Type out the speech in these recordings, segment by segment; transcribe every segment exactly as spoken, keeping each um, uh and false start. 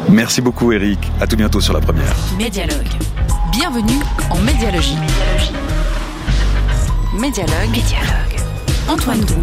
Merci beaucoup Eric, à tout bientôt sur La Première. Médialogue. Bienvenue en médialogie. Médialogue. Médialogue. Antoine Drouin.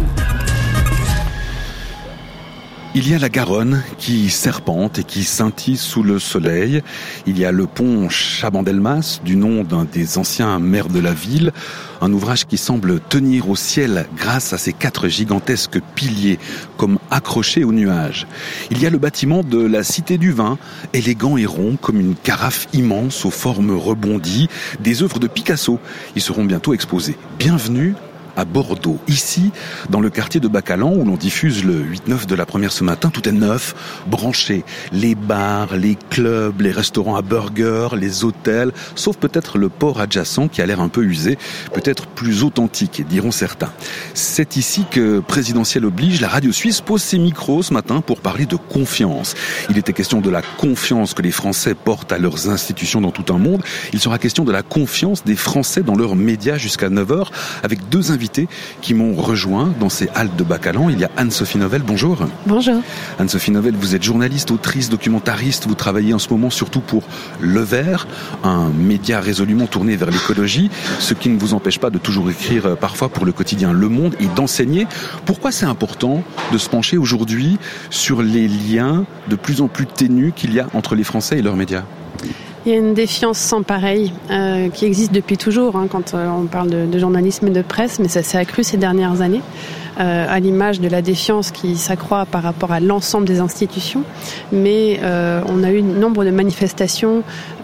Il y a la Garonne qui serpente et qui scintille sous le soleil. Il y a le pont Chabandelmas, du nom d'un des anciens maires de la ville. Un ouvrage qui semble tenir au ciel grâce à ses quatre gigantesques piliers, comme accrochés aux nuages. Il y a le bâtiment de la Cité du Vin, élégant et rond comme une carafe immense aux formes rebondies, des œuvres de Picasso. Ils seront bientôt exposés. Bienvenue à Bordeaux. Ici, dans le quartier de Bacalan, où l'on diffuse le huit neuf de La Première ce matin, tout est neuf, branché. Les bars, les clubs, les restaurants à burgers, les hôtels, sauf peut-être le port adjacent qui a l'air un peu usé, peut-être plus authentique, diront certains. C'est ici que, présidentielle oblige, la radio suisse pose ses micros ce matin pour parler de confiance. Il était question de la confiance que les Français portent à leurs institutions dans tout un monde. Il sera question de la confiance des Français dans leurs médias jusqu'à neuf heures, avec deux invités qui m'ont rejoint dans ces haltes de Bacalan. Il y a Anne-Sophie Novelle, bonjour. Bonjour. Anne-Sophie Novelle, vous êtes journaliste, autrice, documentariste, vous travaillez en ce moment surtout pour Le Vert, un média résolument tourné vers l'écologie, ce qui ne vous empêche pas de toujours écrire parfois pour le quotidien Le Monde et d'enseigner. Pourquoi c'est important de se pencher aujourd'hui sur les liens de plus en plus ténus qu'il y a entre les Français et leurs médias ? Il y a une défiance sans pareil euh, qui existe depuis toujours hein, quand euh, on parle de, de journalisme et de presse, mais ça s'est accru ces dernières années, euh, à l'image de la défiance qui s'accroît par rapport à l'ensemble des institutions. Mais euh, on a eu nombre de manifestations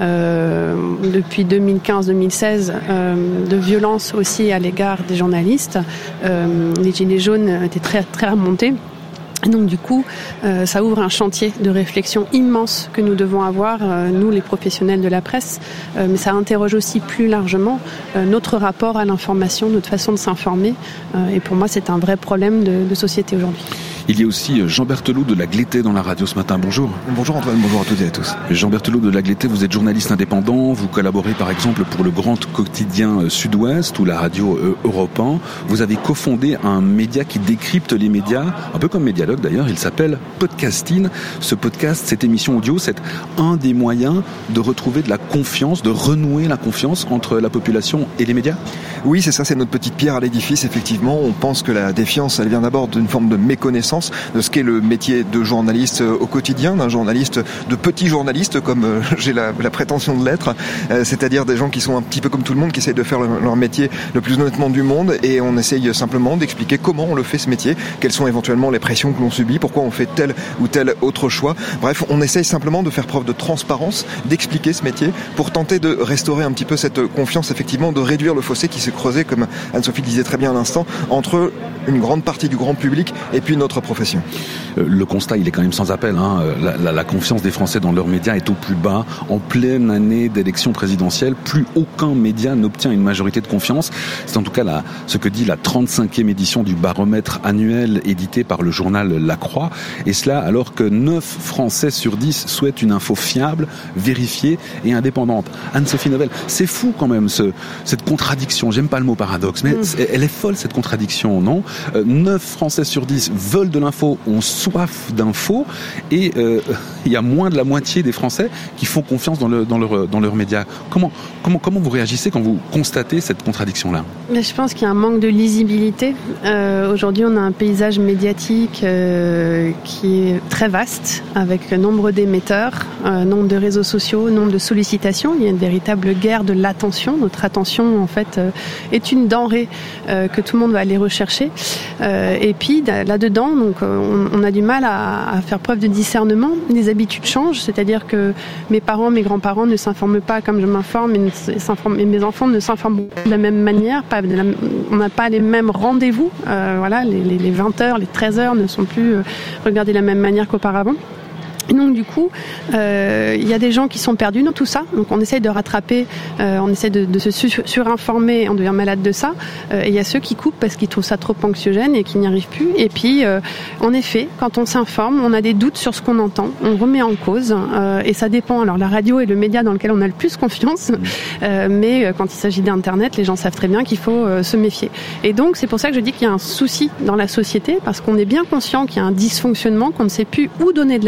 euh, depuis deux mille quinze deux mille seize, euh, de violence aussi à l'égard des journalistes. Euh, les gilets jaunes étaient très, très remontés. Donc du coup, euh, ça ouvre un chantier de réflexion immense que nous devons avoir, euh, nous les professionnels de la presse, euh, mais ça interroge aussi plus largement euh, notre rapport à l'information, notre façon de s'informer, euh, et pour moi c'est un vrai problème de, de société aujourd'hui. Il y a aussi Jean Berthelot de Lagleté dans la radio ce matin. Bonjour. Bonjour Antoine, bonjour à toutes et à tous. Jean Berthelot de Lagleté, vous êtes journaliste indépendant, vous collaborez par exemple pour le Grand Quotidien Sud-Ouest ou la radio Europe un. Vous avez cofondé un média qui décrypte les médias, un peu comme Médialogue d'ailleurs, il s'appelle Podcasting. Ce podcast, cette émission audio, c'est un des moyens de retrouver de la confiance, de renouer la confiance entre la population et les médias ? Oui, c'est ça, c'est notre petite pierre à l'édifice, effectivement. On pense que la défiance, elle vient d'abord d'une forme de méconnaissance de ce qu'est le métier de journaliste au quotidien, d'un journaliste, de petit journaliste, comme j'ai la, la prétention de l'être, c'est-à-dire des gens qui sont un petit peu comme tout le monde, qui essayent de faire leur métier le plus honnêtement du monde, et on essaye simplement d'expliquer comment on le fait ce métier, quelles sont éventuellement les pressions que l'on subit, pourquoi on fait tel ou tel autre choix. Bref, on essaye simplement de faire preuve de transparence, d'expliquer ce métier, pour tenter de restaurer un petit peu cette confiance, effectivement, de réduire le fossé qui s'est creusé, comme Anne-Sophie le disait très bien à l'instant, entre une grande partie du grand public et puis notre profession. Le constat, il est quand même sans appel. Hein. La, la, la confiance des Français dans leurs médias est au plus bas. En pleine année d'élection présidentielle, plus aucun média n'obtient une majorité de confiance. C'est en tout cas la, ce que dit la trente-cinquième édition du baromètre annuel édité par le journal La Croix. Et cela alors que neuf Français sur dix souhaitent une info fiable, vérifiée et indépendante. Anne-Sophie Novelle, c'est fou quand même ce, cette contradiction. J'aime pas le mot paradoxe, mais mmh. elle est folle cette contradiction, non ? euh, neuf Français sur dix veulent de l'info, ont soif d'infos, et euh, il y a moins de la moitié des Français qui font confiance dans, le, dans, leur, dans leurs médias. Comment, comment, comment vous réagissez quand vous constatez cette contradiction-là ? Mais je pense qu'il y a un manque de lisibilité. Euh, aujourd'hui, on a un paysage médiatique euh, qui est très vaste, avec nombre d'émetteurs, euh, nombre de réseaux sociaux, nombre de sollicitations. Il y a une véritable guerre de l'attention. Notre attention, en fait, euh, est une denrée euh, que tout le monde va aller rechercher. Euh, et puis, là-dedans, donc, on, on a du mal à, à faire preuve de discernement. Les habitudes changent, c'est-à-dire que mes parents, mes grands-parents ne s'informent pas comme je m'informe, et, et mes enfants ne s'informent pas de la même manière. Pas de la, on n'a pas les mêmes rendez-vous. Euh, voilà, les, les, les vingt heures, les treize heures ne sont plus euh, regardés de la même manière qu'auparavant. Et donc du coup, euh, il y a des gens qui sont perdus dans tout ça. Donc on essaye de rattraper, euh, on essaie de, de se surinformer, on devient malade de ça. Euh, et il y a ceux qui coupent parce qu'ils trouvent ça trop anxiogène et qui n'y arrivent plus. Et puis, euh, en effet, quand on s'informe, on a des doutes sur ce qu'on entend, on remet en cause. Euh, et ça dépend. Alors la radio est le média dans lequel on a le plus confiance. Euh, mais quand il s'agit d'Internet, les gens savent très bien qu'il faut euh, se méfier. Et donc c'est pour ça que je dis qu'il y a un souci dans la société, parce qu'on est bien conscient qu'il y a un dysfonctionnement, qu'on ne sait plus où donner de la tête.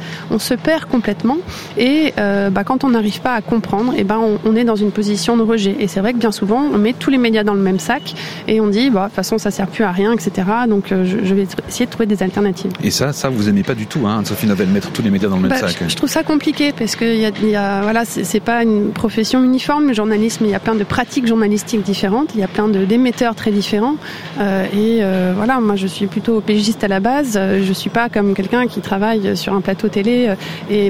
on se perd complètement et euh, bah, quand on n'arrive pas à comprendre, et ben on, on est dans une position de rejet. Et c'est vrai que bien souvent, on met tous les médias dans le même sac et on dit, bah, de toute façon, ça sert plus à rien, et cetera. Donc, euh, je, je vais essayer de trouver des alternatives. Et ça, ça, vous aimez pas du tout, hein, Anne-Sophie Novelle, mettre tous les médias dans le même bah, sac. Je, je trouve ça compliqué parce que y a, y a, voilà, c'est, c'est pas une profession uniforme, le journalisme. Il y a plein de pratiques journalistiques différentes. Il y a plein de, d'émetteurs très différents. Euh, et euh, voilà, moi, je suis plutôt pigiste à la base. Je suis pas comme quelqu'un qui travaille sur un plateau télé. Et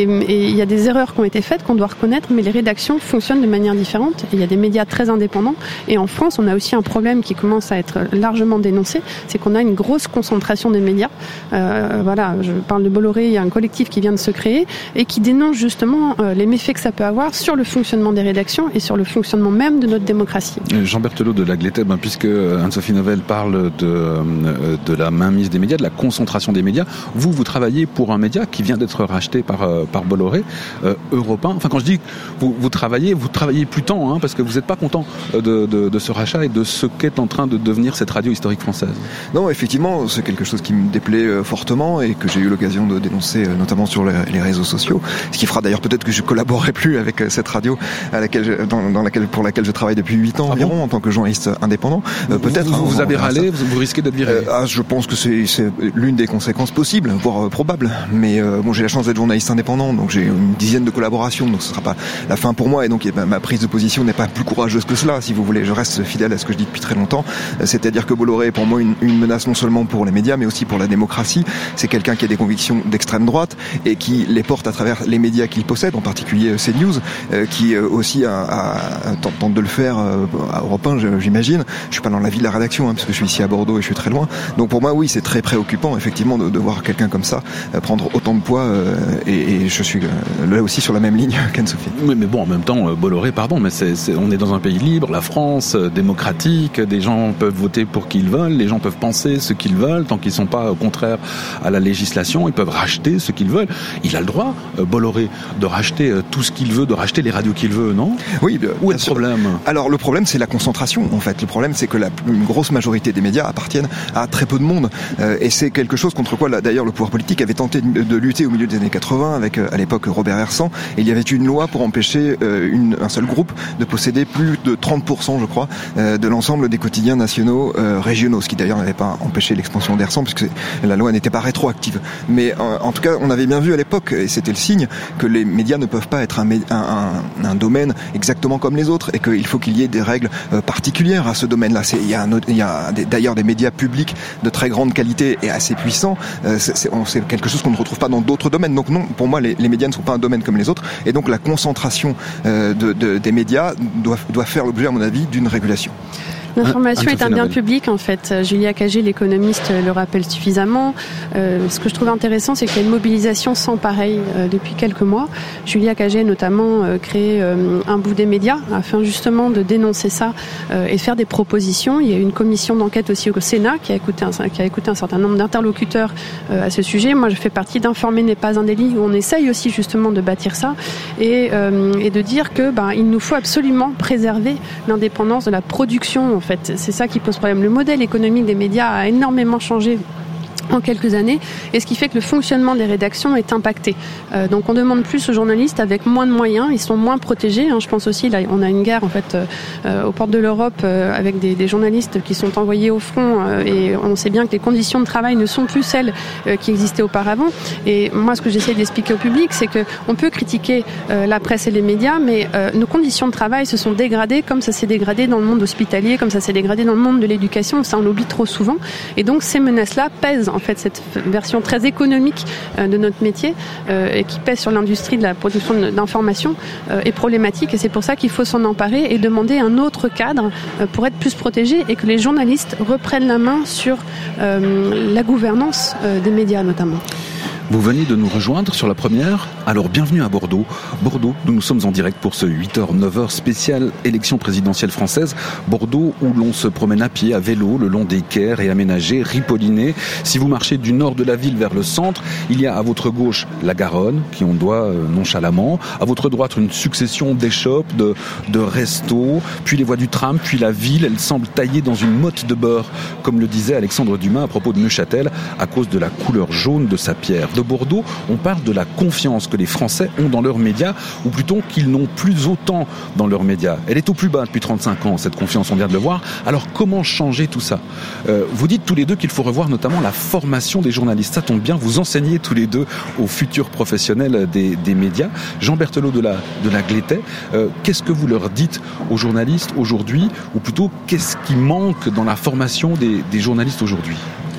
il y a des erreurs qui ont été faites qu'on doit reconnaître, mais les rédactions fonctionnent de manière différente. Et il y a des médias très indépendants. Et en France, on a aussi un problème qui commence à être largement dénoncé, c'est qu'on a une grosse concentration des médias. Euh, voilà, je parle de Bolloré, il y a un collectif qui vient de se créer et qui dénonce justement euh, les méfaits que ça peut avoir sur le fonctionnement des rédactions et sur le fonctionnement même de notre démocratie. Jean Berthelot de la Gléteb, hein, puisque Anne-Sophie Novelle parle de, euh, de la mainmise des médias, de la concentration des médias, vous, vous travaillez pour un média qui vient d'être racheté par, euh, par Bolloré, euh, Europe un. Enfin, quand je dis vous, vous travaillez, vous travaillez plus tant, hein, parce que vous n'êtes pas content de, de, de ce rachat et de ce qu'est en train de devenir cette radio historique française. Non, effectivement, c'est quelque chose qui me déplaît euh, fortement et que j'ai eu l'occasion de dénoncer, euh, notamment sur les, les réseaux sociaux. Ce qui fera d'ailleurs peut-être que je collaborerai plus avec euh, cette radio à laquelle je, dans, dans laquelle, pour laquelle je travaille depuis huit ans ah environ bon en tant que journaliste indépendant. Euh, peut-être. Vous, vous, vous avez râlé, vous, vous risquez d'être viré. Euh, ah, je pense que c'est, c'est l'une des conséquences possibles, voire euh, probables. Mais euh, bon, j'ai la chance d'être journaliste indépendant, donc j'ai une dizaine de collaborations, donc ce sera pas la fin pour moi. Et donc ma, ma prise de position n'est pas plus courageuse que cela, si vous voulez. Je reste fidèle à ce que je dis depuis très longtemps. Euh, c'est-à-dire que Bolloré est pour moi une, une menace non seulement pour les médias, mais aussi pour la démocratie. C'est quelqu'un qui a des convictions d'extrême droite et qui les porte à travers les médias qu'il possède, en particulier CNews, euh, qui euh, aussi a, a, a, tente de le faire euh, à Europe un, j'imagine. Je suis pas dans la vie de la rédaction, hein, parce que je suis ici à Bordeaux et je suis très loin. Donc pour moi, oui, c'est très préoccupant, effectivement, de, de voir quelqu'un comme ça euh, prendre autant de poids. Euh, et, et je suis euh, là aussi sur la même ligne qu'Anne-Sophie. Oui, mais bon, en même temps, Bolloré, pardon, mais c'est, c'est, on est dans un pays libre, la France, euh, démocratique. Des gens peuvent voter pour qui ils veulent, les gens peuvent penser ce qu'ils veulent, tant qu'ils ne sont pas contraires à la législation, ils peuvent racheter ce qu'ils veulent. Il a le droit, euh, Bolloré, de racheter euh, tout ce qu'il veut, de racheter les radios qu'il veut, non ? Oui. Bien, Où est le problème ? Alors le problème, c'est la concentration, en fait. Le problème, c'est que la une grosse majorité des médias appartiennent à très peu de monde. Euh, et c'est quelque chose contre quoi, là, d'ailleurs, le pouvoir politique avait tenté de, de lutter au milieu des années quatre-vingts, avec, euh, à l'époque, Robert Hersant. Et il y avait une loi pour empêcher euh, une, un seul groupe de posséder plus de trente pour cent, je crois, euh, de l'ensemble des quotidiens nationaux euh, régionaux, ce qui d'ailleurs n'avait pas empêché l'expansion d'Hersant, puisque la loi n'était pas rétroactive. Mais en, en tout cas, on avait bien vu à l'époque, et c'était le signe, que les médias ne peuvent pas être un, un, un, un domaine exactement comme les autres, et qu'il faut qu'il y ait des règles euh, particulières à ce domaine-là. C'est, il y a, un, il y a des, d'ailleurs des médias publics de très grande qualité et assez puissants. Euh, c'est, c'est, c'est quelque chose qu'on ne retrouve pas dans d'autres domaines. Donc non, pour moi, les, les médias ne sont pas un domaine comme les autres, et donc la concentration euh, de, de, des médias doit, doit faire l'objet, à mon avis, d'une régulation. L'information est un bien public, en fait. Julia Cagé, l'économiste, le rappelle suffisamment. Euh, ce que je trouve intéressant, c'est qu'il y a une mobilisation sans pareil euh, depuis quelques mois. Julia Cagé, notamment, euh, créé euh, un bout des médias afin justement de dénoncer ça euh, et faire des propositions. Il y a eu une commission d'enquête aussi au Sénat qui a écouté un, qui a écouté un certain nombre d'interlocuteurs euh, à ce sujet. Moi, je fais partie d'Informer n'est pas un délit, où on essaye aussi justement de bâtir ça et, euh, et de dire que ben, il nous faut absolument préserver l'indépendance de la production. En fait, c'est ça qui pose problème. Le modèle économique des médias a énormément changé en quelques années, et ce qui fait que le fonctionnement des rédactions est impacté. Euh, donc on demande plus aux journalistes avec moins de moyens, ils sont moins protégés. Hein. Je pense aussi, là, on a une guerre en fait euh, aux portes de l'Europe euh, avec des, des journalistes qui sont envoyés au front, euh, et on sait bien que les conditions de travail ne sont plus celles euh, qui existaient auparavant. Et moi, ce que j'essaie d'expliquer au public, c'est que on peut critiquer euh, la presse et les médias, mais euh, nos conditions de travail se sont dégradées, comme ça s'est dégradé dans le monde hospitalier, comme ça s'est dégradé dans le monde de l'éducation. Ça, on l'oublie trop souvent. Et donc ces menaces-là pèsent en fait cette version très économique euh, de notre métier euh, et qui pèse sur l'industrie de la production d'informations euh, est problématique, et c'est pour ça qu'il faut s'en emparer et demander un autre cadre euh, pour être plus protégés, et que les journalistes reprennent la main sur euh, la gouvernance euh, des médias notamment. Vous venez de nous rejoindre sur la première, alors bienvenue à Bordeaux. Bordeaux, nous nous sommes en direct pour ce huit heures neuf heures spécial élection présidentielle française. Bordeaux où l'on se promène à pied, à vélo, le long des quais réaménagés, ripollinés. Si vous marchez du nord de la ville vers le centre, il y a à votre gauche la Garonne, qui on doit nonchalamment. À votre droite, une succession d'échoppes, de, de restos, puis les voies du tram, puis la ville. Elle semble taillée dans une motte de beurre, comme le disait Alexandre Dumas à propos de Neuchâtel, à cause de la couleur jaune de sa pierre. de Bordeaux, on parle de la confiance que les Français ont dans leurs médias, ou plutôt qu'ils n'ont plus autant dans leurs médias. Elle est au plus bas depuis trente-cinq ans, cette confiance, on vient de le voir. Alors comment changer tout ça ? euh, Vous dites tous les deux qu'il faut revoir notamment la formation des journalistes. Ça tombe bien, vous enseignez tous les deux aux futurs professionnels des, des médias. Jean Berthelot de la, de la Glétais, euh, qu'est-ce que vous leur dites aux journalistes aujourd'hui, ou plutôt qu'est-ce qui manque dans la formation des, des journalistes aujourd'hui ?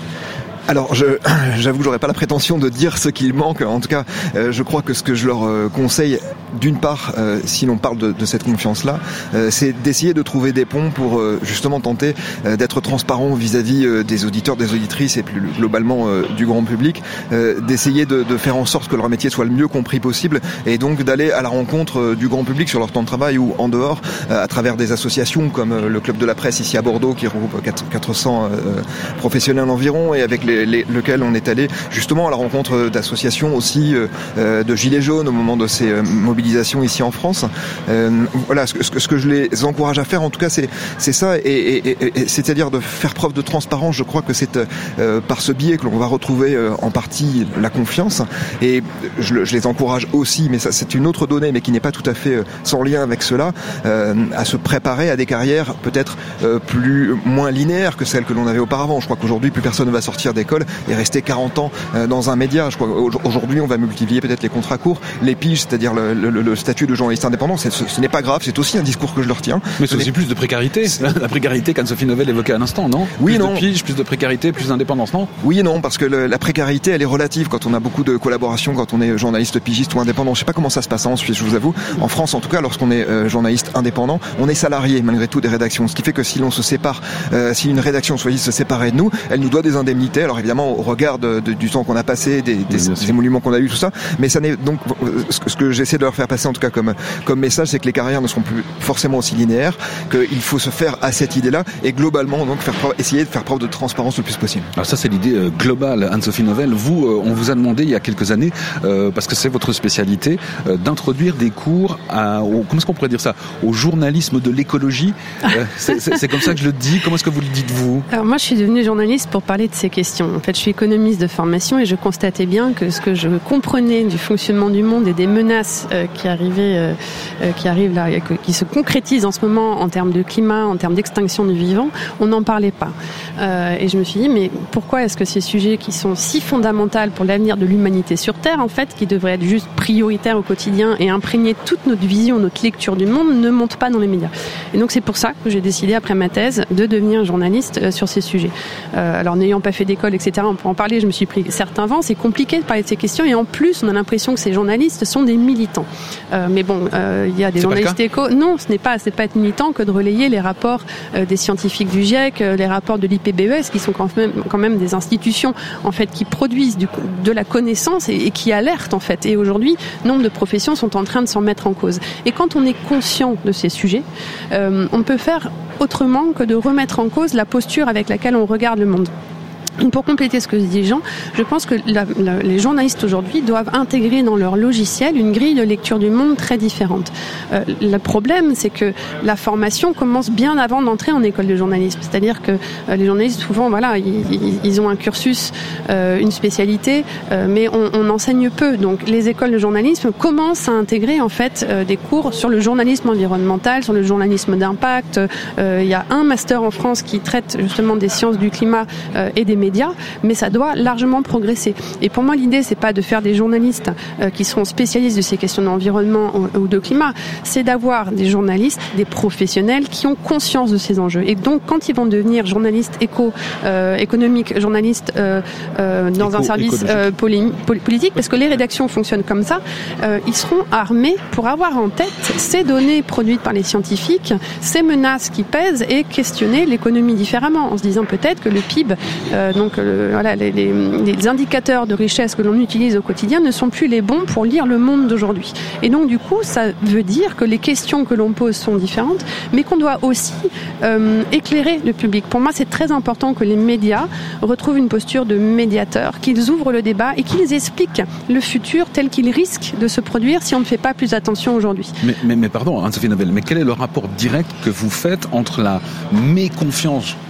Alors, je, j'avoue que j'aurais pas la prétention de dire ce qu'il manque. En tout cas, euh, je crois que ce que je leur euh, conseille, d'une part, euh, si l'on parle de, de cette confiance-là, euh, c'est d'essayer de trouver des ponts pour euh, justement tenter euh, d'être transparent vis-à-vis euh, des auditeurs, des auditrices et plus globalement euh, du grand public, euh, d'essayer de, de faire en sorte que leur métier soit le mieux compris possible et donc d'aller à la rencontre euh, du grand public sur leur temps de travail ou en dehors, euh, à travers des associations comme euh, le Club de la Presse ici à Bordeaux qui regroupe quatre cents euh, professionnels environ et avec les Les, lequel on est allé justement à la rencontre d'associations aussi euh, de gilets jaunes au moment de ces euh, mobilisations ici en France. Euh, voilà, ce que, ce que je les encourage à faire, en tout cas, c'est c'est ça, et, et, et, et c'est-à-dire de faire preuve de transparence. Je crois que c'est euh, par ce biais que l'on va retrouver euh, en partie la confiance. Et je, je les encourage aussi, mais ça c'est une autre donnée, mais qui n'est pas tout à fait euh, sans lien avec cela, euh, à se préparer à des carrières peut-être euh, plus moins linéaires que celles que l'on avait auparavant. Je crois qu'aujourd'hui plus personne ne va sortir d'école et rester quarante ans dans un média. Je crois qu'aujourd'hui on va multiplier peut-être les contrats courts, les piges, c'est-à-dire le, le, le statut de journaliste indépendant. C'est, ce, ce n'est pas grave, c'est aussi un discours que je leur tiens. Mais c'est aussi plus de précarité, la précarité qu'Anne-Sophie Novelle évoquait à l'instant, non ? Oui, plus non. de piges, plus de précarité, plus d'indépendance, non ? Oui et non, parce que le, la précarité elle est relative quand on a beaucoup de collaborations, quand on est journaliste pigiste ou indépendant. Je sais pas comment ça se passe en Suisse, je vous avoue. En France en tout cas, lorsqu'on est euh, journaliste indépendant, on est salarié malgré tout des rédactions. Ce qui fait que si l'on se sépare, euh, si une rédaction choisit de se séparer de nous, elle nous doit des indemnités. Alors évidemment au regard de, de, du temps qu'on a passé, des, des, des émoluments qu'on a eu, tout ça. Mais ça n'est donc ce que, ce que j'essaie de leur faire passer en tout cas comme comme message, c'est que les carrières ne seront plus forcément aussi linéaires, qu'il faut se faire à cette idée-là et globalement donc faire preuve, essayer de faire preuve de transparence le plus possible. Alors ça c'est l'idée euh, globale, Anne-Sophie Novelle. Vous, euh, on vous a demandé il y a quelques années, euh, parce que c'est votre spécialité, euh, d'introduire des cours à, au, comment est-ce qu'on pourrait dire ça, au journalisme de l'écologie. Euh, c'est, c'est, c'est comme ça que je le dis. Comment est-ce que vous le dites vous ? Alors moi je suis devenue journaliste pour parler de ces questions. En fait je suis économiste de formation et je constatais bien que ce que je comprenais du fonctionnement du monde et des menaces euh, qui arrivaient, euh, euh, qui arrivent là, qui se concrétisent en ce moment en termes de climat, en termes d'extinction du vivant, on n'en parlait pas. Euh, et je me suis dit, mais pourquoi est-ce que ces sujets qui sont si fondamentaux pour l'avenir de l'humanité sur Terre, en fait, qui devraient être juste prioritaires au quotidien et imprégner toute notre vision, notre lecture du monde, ne montent pas dans les médias. Et donc c'est pour ça que j'ai décidé, après ma thèse, de devenir journaliste euh, sur ces sujets. Euh, alors n'ayant pas fait d'école, et cetera, on peut en parler, je me suis pris certains vents, c'est compliqué de parler de ces questions et en plus on a l'impression que ces journalistes sont des militants. Euh, mais bon, il euh, y a des c'est journalistes éco. Non, ce n'est pas, c'est pas être militant que de relayer les rapports euh, des scientifiques du GIEC, euh, les rapports de l'I P B E S, qui sont quand même, quand même des institutions en fait qui produisent du, de la connaissance et, et qui alertent en fait. Et aujourd'hui, nombre de professions sont en train de s'en mettre en cause. Et quand on est conscient de ces sujets, euh, on peut faire autrement que de remettre en cause la posture avec laquelle on regarde le monde. Pour compléter ce que dit Jean, je pense que la, la, les journalistes aujourd'hui doivent intégrer dans leur logiciel une grille de lecture du monde très différente. Euh, le problème, c'est que la formation commence bien avant d'entrer en école de journalisme. C'est-à-dire que euh, les journalistes, souvent, voilà, ils, ils ont un cursus, euh, une spécialité, euh, mais on, on enseigne peu. Donc, les écoles de journalisme commencent à intégrer en fait euh, des cours sur le journalisme environnemental, sur le journalisme d'impact. Euh, il y a un master en France qui traite justement des sciences du climat euh, et des médias. Mais ça doit largement progresser. Et pour moi, l'idée, c'est pas de faire des journalistes euh, qui seront spécialistes de ces questions d'environnement ou, ou de climat. C'est d'avoir des journalistes, des professionnels qui ont conscience de ces enjeux. Et donc, quand ils vont devenir journalistes éco, euh, économiques, journalistes euh, euh, dans éco, un service euh, poli- politique, parce que les rédactions fonctionnent comme ça, euh, ils seront armés pour avoir en tête ces données produites par les scientifiques, ces menaces qui pèsent et questionner l'économie différemment, en se disant peut-être que le P I B euh, donc euh, voilà, les, les, les indicateurs de richesse que l'on utilise au quotidien ne sont plus les bons pour lire le monde d'aujourd'hui. Et donc du coup, ça veut dire que les questions que l'on pose sont différentes, mais qu'on doit aussi euh, éclairer le public. Pour moi, c'est très important que les médias retrouvent une posture de médiateur, qu'ils ouvrent le débat et qu'ils expliquent le futur tel qu'il risque de se produire si on ne fait pas plus attention aujourd'hui. Mais, mais, mais pardon, Anne-Sophie Novelle, mais quel est le rapport direct que vous faites entre la méconfiance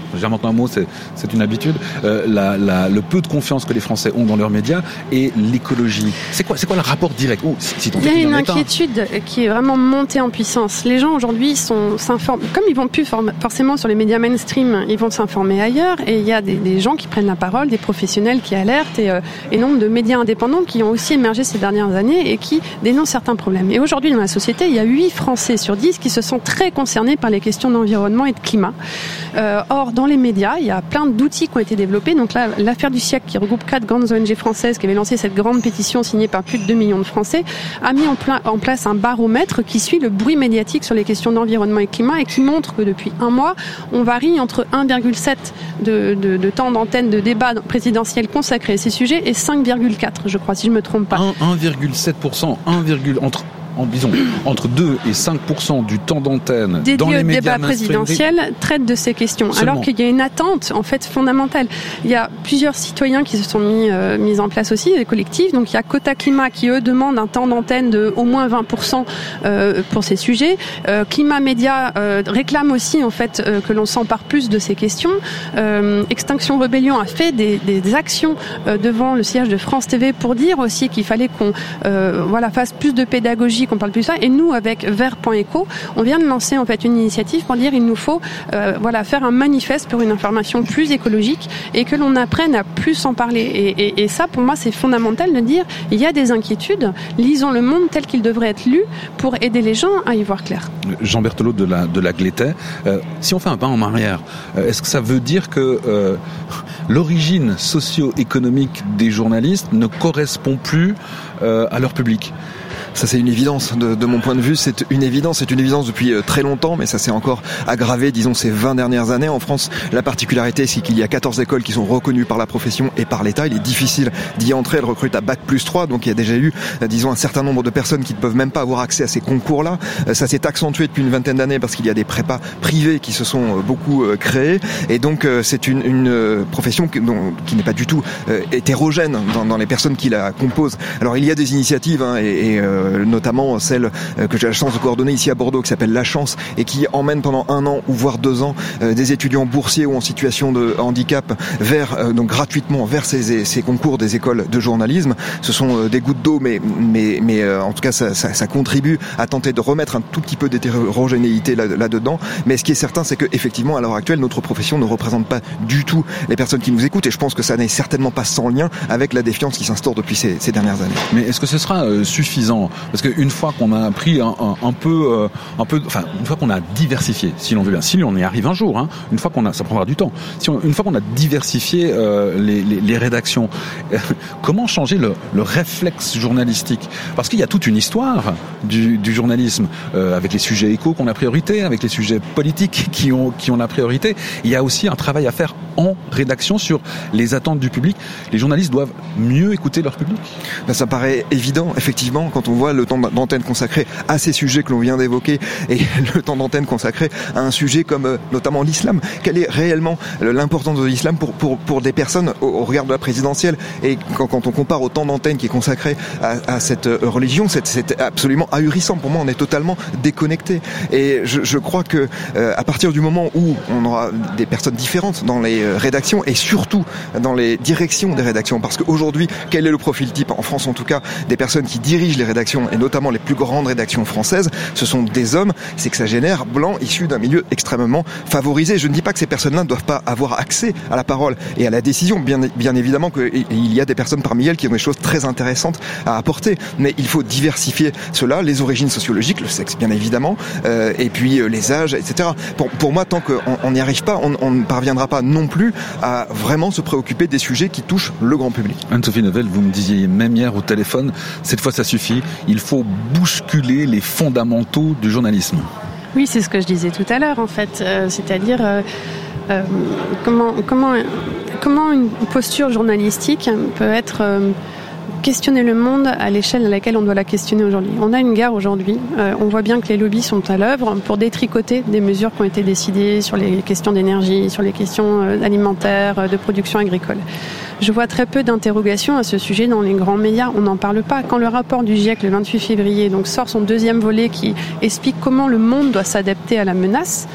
j'invente un mot, c'est, c'est une habitude, euh, la, la, le peu de confiance que les Français ont dans leurs médias et l'écologie. C'est quoi, c'est quoi le rapport direct? Oh, si, si Il y a une inquiétude qui est vraiment montée en puissance. Les gens aujourd'hui sont, s'informent, comme ils vont plus forcément sur les médias mainstream, ils vont s'informer ailleurs, et il y a des, des gens qui prennent la parole, des professionnels qui alertent, et, euh, et nombre de médias indépendants qui ont aussi émergé ces dernières années et qui dénoncent certains problèmes. Et aujourd'hui, dans la société, il y a huit Français sur dix qui se sont très concernés par les questions d'environnement et de climat. Euh, or, dans les médias, il y a plein d'outils qui ont été développés. Donc là, l'affaire du siècle, qui regroupe quatre grandes O N G françaises, qui avait lancé cette grande pétition signée par plus de deux millions de Français, a mis en, plein, en place un baromètre qui suit le bruit médiatique sur les questions d'environnement et climat et qui montre que depuis un mois, on varie entre un virgule sept de, de, de temps d'antenne de débat présidentiel consacré à ces sujets et cinq virgule quatre, je crois, si je ne me trompe pas. un virgule sept pour cent, un, entre En, disons, entre deux et cinq pour cent du temps d'antenne dédié dans les au médias débat présidentiel traite de ces questions. Seulement. Alors qu'il y a une attente en fait fondamentale. Il y a plusieurs citoyens qui se sont mis, euh, mis en place aussi, des collectifs. Donc il y a Quota Climat qui eux demandent un temps d'antenne de au moins vingt pour cent euh, pour ces sujets. Euh, Climat Média euh, réclame aussi en fait euh, que l'on s'empare plus de ces questions. Euh, Extinction Rebellion a fait des, des actions euh, devant le siège de France T V pour dire aussi qu'il fallait qu'on euh, voilà fasse plus de pédagogie, qu'on parle plus de ça. Et nous, avec Vert point éco, on vient de lancer en fait une initiative pour dire il nous faut euh, voilà faire un manifeste pour une information plus écologique et que l'on apprenne à plus en parler. Et, et, et ça, pour moi, c'est fondamental de dire il y a des inquiétudes. Lisons le monde tel qu'il devrait être lu pour aider les gens à y voir clair. Jean Berthelot de la de la Glétais, euh, si on fait un pas en arrière, euh, est-ce que ça veut dire que euh, l'origine socio-économique des journalistes ne correspond plus euh, à leur public? Ça, c'est une évidence. De, de mon point de vue, c'est une évidence. C'est une évidence depuis très longtemps, mais ça s'est encore aggravé, disons, ces vingt dernières années. En France, la particularité, c'est qu'il y a quatorze écoles qui sont reconnues par la profession et par l'État. Il est difficile d'y entrer. Elles recrutent à bac plus trois. Donc, il y a déjà eu, disons, un certain nombre de personnes qui ne peuvent même pas avoir accès à ces concours-là. Ça s'est accentué depuis une vingtaine d'années parce qu'il y a des prépas privés qui se sont beaucoup créés. Et donc, c'est une, une profession qui, dont, qui n'est pas du tout hétérogène dans, dans les personnes qui la composent. Alors, il y a des initiatives, hein, et, et Euh, notamment celle que j'ai la chance de coordonner ici à Bordeaux, qui s'appelle La Chance, et qui emmène pendant un an ou voire deux ans euh, des étudiants boursiers ou en situation de handicap vers euh, donc gratuitement vers ces, ces concours des écoles de journalisme. Ce sont euh, des gouttes d'eau, mais mais mais euh, en tout cas ça, ça, ça contribue à tenter de remettre un tout petit peu d'hétérogénéité là, là-dedans. Mais ce qui est certain, c'est que effectivement à l'heure actuelle, notre profession ne représente pas du tout les personnes qui nous écoutent, et je pense que ça n'est certainement pas sans lien avec la défiance qui s'instaure depuis ces, ces dernières années. Mais est-ce que ce sera euh, suffisant? Parce qu'une fois qu'on a pris un, un, un peu, euh, un peu, enfin, une fois qu'on a diversifié, si l'on veut bien, si on y arrive un jour, hein, une fois qu'on a, ça prendra du temps. Si on, une fois qu'on a diversifié euh, les, les, les rédactions, euh, comment changer le, le réflexe journalistique? Parce qu'il y a toute une histoire du, du journalisme euh, avec les sujets éco qu'on a priorité, avec les sujets politiques qui ont qui ont la priorité. Il y a aussi un travail à faire en rédaction sur les attentes du public. Les journalistes doivent mieux écouter leur public. Ben, ça paraît évident, effectivement, quand on voit le temps d'antenne consacré à ces sujets que l'on vient d'évoquer et le temps d'antenne consacré à un sujet comme euh, notamment l'islam. Quelle est réellement l'importance de l'islam pour pour pour des personnes au, au regard de la présidentielle? Et quand, quand on compare au temps d'antenne qui est consacré à, à cette religion, c'est, c'est absolument ahurissant. Pour moi, on est totalement déconnecté. Et je, je crois que euh, à partir du moment où on aura des personnes différentes dans les rédactions et surtout dans les directions des rédactions, parce qu'aujourd'hui, quel est le profil type en France, en tout cas, des personnes qui dirigent les rédactions et notamment les plus grandes rédactions françaises, ce sont des hommes, c'est que ça génère blancs issus d'un milieu extrêmement favorisé. Je ne dis pas que ces personnes-là ne doivent pas avoir accès à la parole et à la décision. Bien, bien évidemment qu'il y a des personnes parmi elles qui ont des choses très intéressantes à apporter, mais il faut diversifier cela, les origines sociologiques, le sexe bien évidemment, euh, et puis euh, les âges, et cetera. Pour, pour moi, tant qu'on n'y arrive pas, on, on ne parviendra pas non plus à vraiment se préoccuper des sujets qui touchent le grand public. Anne-Sophie Neuvel, vous me disiez même hier au téléphone, cette fois ça suffit, il faut bousculer les fondamentaux du journalisme. Oui, c'est ce que je disais tout à l'heure en fait, euh, c'est-à-dire euh, euh, comment, comment, comment une posture journalistique peut être... Euh, questionner le monde à l'échelle à laquelle on doit la questionner aujourd'hui. On a une guerre aujourd'hui. Euh, on voit bien que les lobbies sont à l'œuvre pour détricoter des mesures qui ont été décidées sur les questions d'énergie, sur les questions euh, alimentaires, euh, de production agricole. Je vois très peu d'interrogations à ce sujet dans les grands médias. On n'en parle pas. Quand le rapport du GIEC, le vingt-huit février, donc, sort son deuxième volet qui explique comment le monde doit s'adapter à la menace,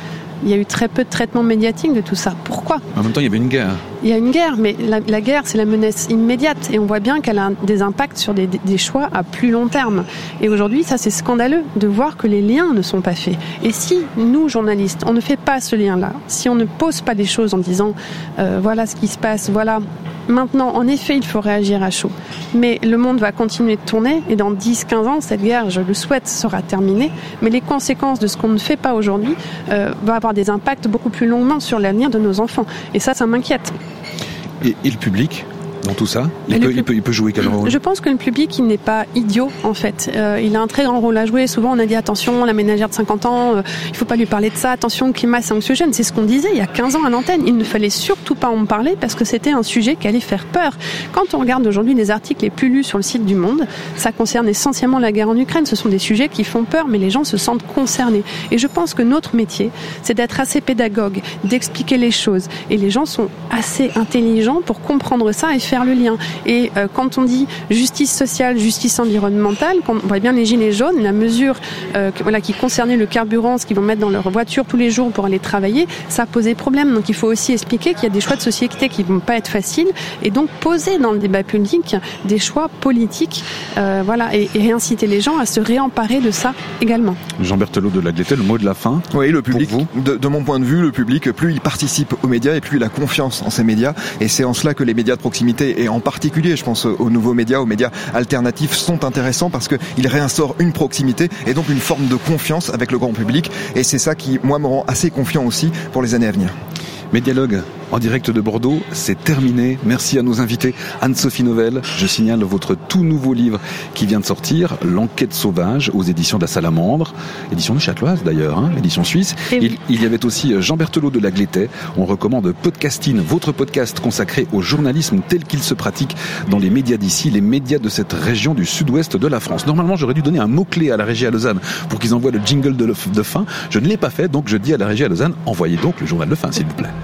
Il y a eu très peu de traitement médiatique de tout ça. Pourquoi ? En même temps, il y avait une guerre. Il y a une guerre, mais la, la guerre, c'est la menace immédiate. Et on voit bien qu'elle a des impacts sur des, des choix à plus long terme. Et aujourd'hui, ça, c'est scandaleux de voir que les liens ne sont pas faits. Et si, nous, journalistes, on ne fait pas ce lien-là, si on ne pose pas des choses en disant euh, voilà ce qui se passe, voilà... Maintenant, en effet, il faut réagir à chaud. Mais le monde va continuer de tourner et dans dix quinze ans, cette guerre, je le souhaite, sera terminée. Mais les conséquences de ce qu'on ne fait pas aujourd'hui euh, vont avoir des impacts beaucoup plus longuement sur l'avenir de nos enfants. Et ça, ça m'inquiète. Et, et le public ? Dans tout ça, il peut, pub... il, peut, il peut jouer quel rôle ? Je pense que le public, il n'est pas idiot, en fait. Euh, il a un très grand rôle à jouer. Souvent, on a dit, attention, la ménagère de cinquante ans, euh, il ne faut pas lui parler de ça. Attention, le climat, c'est anxiogène. C'est ce qu'on disait il y a quinze ans à l'antenne. Il ne fallait surtout pas en parler parce que c'était un sujet qui allait faire peur. Quand on regarde aujourd'hui les articles les plus lus sur le site du Monde, ça concerne essentiellement la guerre en Ukraine. Ce sont des sujets qui font peur, mais les gens se sentent concernés. Et je pense que notre métier, c'est d'être assez pédagogue, d'expliquer les choses. Et les gens sont assez intelligents pour comprendre ça et faire le lien. Et euh, quand on dit justice sociale, justice environnementale, quand on voit bien les gilets jaunes, la mesure euh, que, voilà, qui concernait le carburant, ce qu'ils vont mettre dans leur voiture tous les jours pour aller travailler, ça posait problème. Donc il faut aussi expliquer qu'il y a des choix de société qui ne vont pas être faciles et donc poser dans le débat public des choix politiques euh, voilà, et, et réinciter les gens à se réemparer de ça également. Jean Berthelot de Lagleté, le mot de la fin. Oui, le public, de, de mon point de vue, le public, plus il participe aux médias et plus il a confiance en ces médias. Et c'est en cela que les médias de proximité, et en particulier, je pense aux nouveaux médias, aux médias alternatifs, sont intéressants parce qu'ils réinstaurent une proximité et donc une forme de confiance avec le grand public. Et c'est ça qui, moi, me rend assez confiant aussi pour les années à venir. Médialogue en direct de Bordeaux, c'est terminé. Merci à nos invités. Anne-Sophie Novelle, je signale votre tout nouveau livre qui vient de sortir, L'Enquête sauvage, aux éditions de la Salamandre, édition de Châteloise d'ailleurs, hein, édition suisse. Il, il y avait aussi Jean Berthelot de Lagleté. On recommande Podcasting, votre podcast consacré au journalisme tel qu'il se pratique dans les médias d'ici, les médias de cette région du sud-ouest de la France. Normalement, j'aurais dû donner un mot-clé à la régie à Lausanne pour qu'ils envoient le jingle de, de fin. Je ne l'ai pas fait, donc je dis à la régie à Lausanne, envoyez donc le journal de fin, s'il vous plaît.